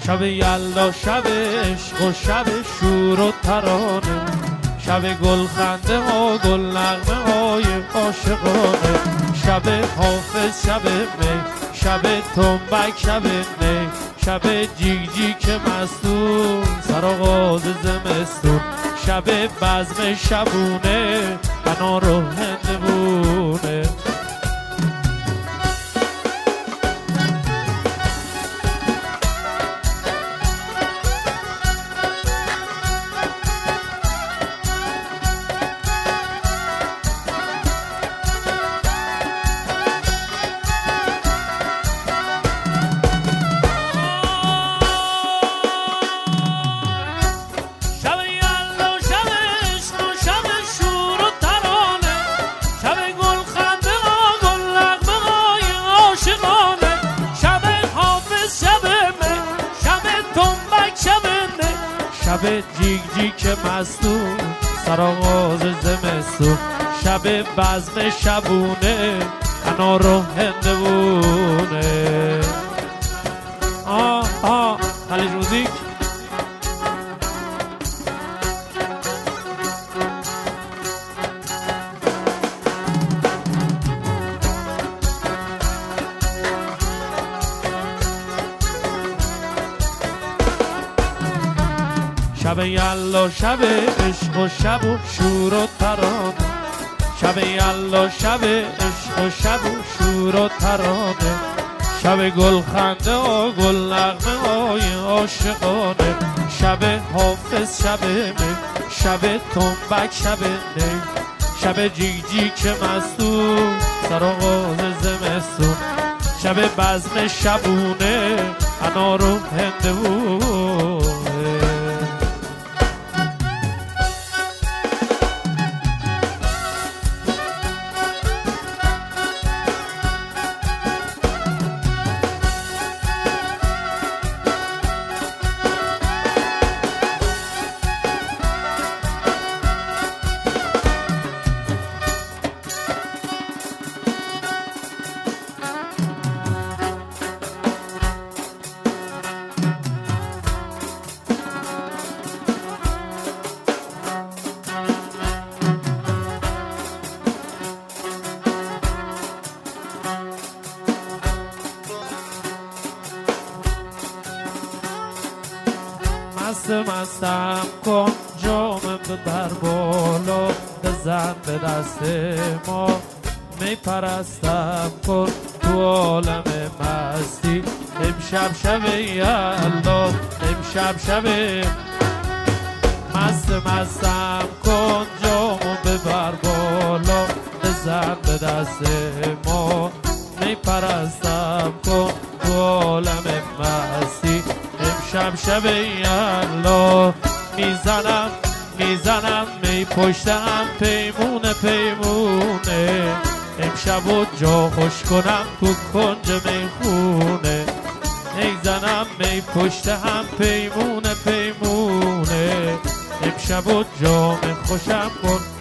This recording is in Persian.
شب یلدا شب عشق و شب شور و ترانه، شب گل خنده ها گل نغمه های عاشقانه، شب حافظ شب می، شب تنبک شب نی، شب جیگ جیگ مستون سرآغاز زمستون، شب بزم شبونه انار و هندوونه. شب جیگ جیگ مستون سرآغاز زمستون، شب بزم شبونه انار و هندوونه. خلیج موزیک. شب یلدا شب عشق و شب و شور و ترانه، شب یلدا شب عشق و شب و شور و ترانه، شب گل خنده و گل نغمه های عاشقانه، شب حافظ شب می، شب تنبک شب نی، شب جیگ جیگ مستون سرآغاز زمستون، شب بزم شبونه انار و هندوونه. مستم کن جام ببر بالا، بزن به دست ما می پرستم کن تو عالم مستی، امشب شب یلدا امشب شب مستم کن جام ببر بالا، بزن به دست ما می پرستم کن تو عالم مستی، امشب شب یلدا میزنم می پشتم پیمونه پیمونه، امشب و جا خوش کنم تو کنج میخونه، میزنم می پشتم پیمونه پیمونه، امشب و جا خوشم کن